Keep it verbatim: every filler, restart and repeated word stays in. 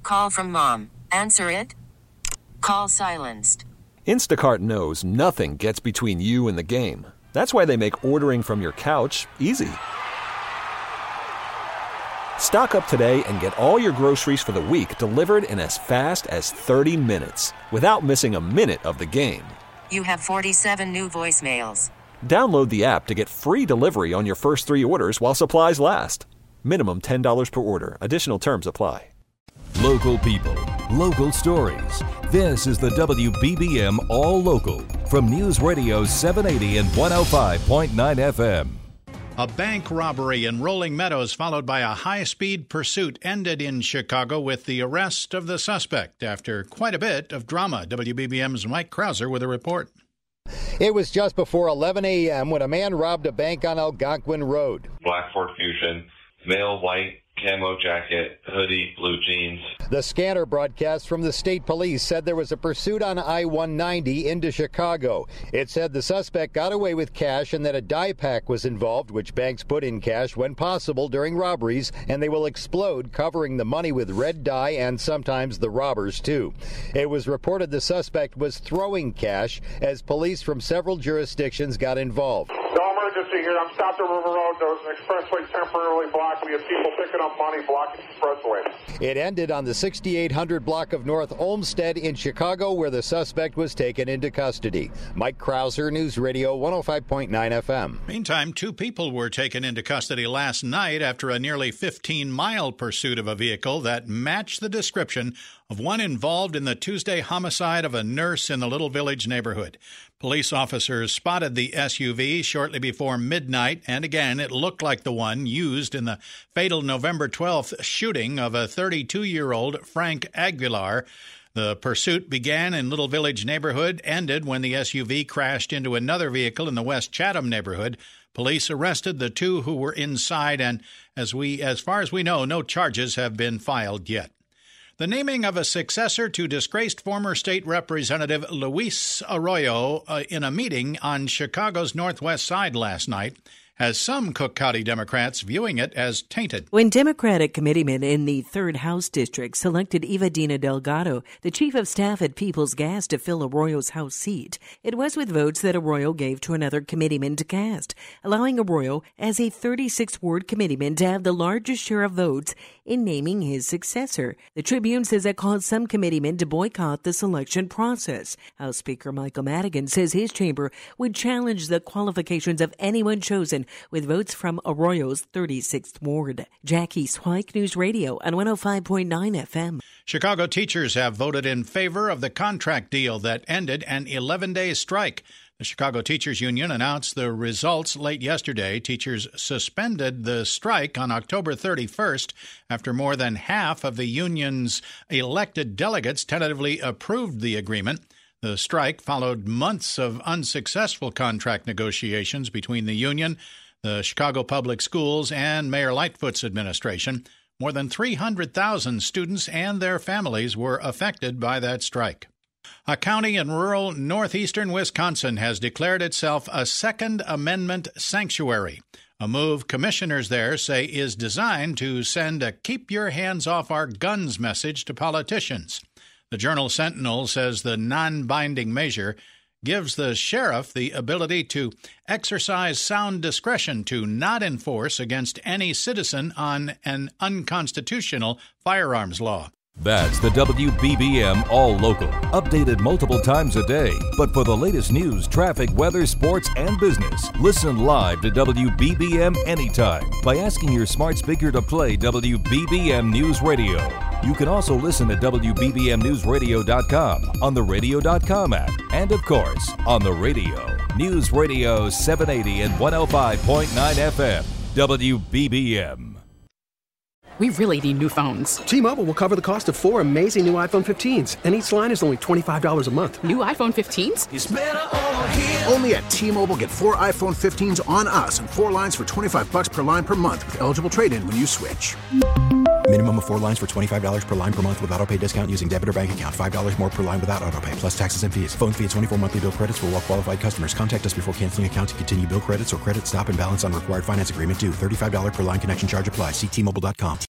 call from mom. Answer it. Call silenced. Instacart knows nothing gets between you and the game. That's why they make ordering from your couch easy. Stock up today and get all your groceries for the week delivered in as fast as thirty minutes without missing a minute of the game. You have forty-seven new voicemails. Download the app to get free delivery on your first three orders while supplies last. Minimum ten dollars per order. Additional terms apply. Local people, local stories. This is the W B B M All Local from News Radio seven eighty and one oh five point nine F M. A bank robbery in Rolling Meadows followed by a high-speed pursuit ended in Chicago with the arrest of the suspect after quite a bit of drama. W B B M's Mike Krauser with a report. It was just before eleven a.m. when a man robbed a bank on Algonquin Road. Black Ford Fusion, male white, camo jacket, hoodie, blue jeans. The scanner broadcast from the state police said there was a pursuit on I one ninety into Chicago. It said the suspect got away with cash and that a die pack was involved, which banks put in cash when possible during robberies, and they will explode, covering the money with red dye and sometimes the robbers, too. It was reported the suspect was throwing cash as police from several jurisdictions got involved. No emergency here. I'm stopped at River Road. There was an expressway temporarily blocked. We have people picking up money blocking the expressway. It ended on the sixty-eight hundred block of North Olmsted in Chicago, where the suspect was taken into custody. Mike Krauser, News Radio one oh five point nine F M. Meantime, two people were taken into custody last night after a nearly fifteen-mile pursuit of a vehicle that matched the description of one involved in the Tuesday homicide of a nurse in the Little Village neighborhood. Police officers spotted the S U V shortly before midnight, and again, it looked like the one used in the fatal November twelfth shooting of a thirty-two-year-old Frank Aguilar. The pursuit began in Little Village neighborhood, ended when the S U V crashed into another vehicle in the West Chatham neighborhood. Police arrested the two who were inside, and as we, as far as we know, no charges have been filed yet. The naming of a successor to disgraced former state representative Luis Arroyo uh, in a meeting on Chicago's Northwest Side last night has some Cook County Democrats viewing it as tainted. When Democratic committeemen in the third House District selected Eva Dina Delgado, the chief of staff at People's Gas, to fill Arroyo's House seat, it was with votes that Arroyo gave to another committeeman to cast, allowing Arroyo, as a thirty-six ward committeeman, to have the largest share of votes in naming his successor. The Tribune says that caused some committeemen to boycott the selection process. House Speaker Michael Madigan says his chamber would challenge the qualifications of anyone chosen with votes from Arroyo's thirty-sixth ward. Jackie Swike, News Radio on one oh five point nine F M. Chicago teachers have voted in favor of the contract deal that ended an eleven-day strike. The Chicago Teachers Union announced the results late yesterday. Teachers suspended the strike on October thirty-first after more than half of the union's elected delegates tentatively approved the agreement. The strike followed months of unsuccessful contract negotiations between the union, the Chicago Public Schools, and Mayor Lightfoot's administration. More than three hundred thousand students and their families were affected by that strike. A county in rural northeastern Wisconsin has declared itself a Second Amendment sanctuary, a move commissioners there say is designed to send a keep your hands off our guns message to politicians. The Journal Sentinel says the non-binding measure gives the sheriff the ability to exercise sound discretion to not enforce against any citizen on an unconstitutional firearms law. That's the W B B M All Local, updated multiple times a day. But for the latest news, traffic, weather, sports, and business, listen live to W B B M anytime by asking your smart speaker to play W B B M News Radio. You can also listen at W B B M news radio dot com, on the radio dot com app, and of course, on the radio. News Radio seven eighty and one oh five point nine F M, W B B M. We really need new phones. T-Mobile will cover the cost of four amazing new iPhone fifteens, and each line is only twenty-five dollars a month. New iPhone fifteens? It's better over here. Only at T-Mobile, get four iPhone fifteens on us and four lines for twenty-five dollars per line per month with eligible trade-in when you switch. Minimum of four lines for twenty-five dollars per line per month with autopay discount using debit or bank account. five dollars more per line without autopay, plus taxes and fees. Phone fee at twenty-four monthly bill credits for well-qualified customers. Contact us before canceling account to continue bill credits or credit stop and balance on required finance agreement due. thirty-five dollars per line connection charge applies. See T Mobile dot com.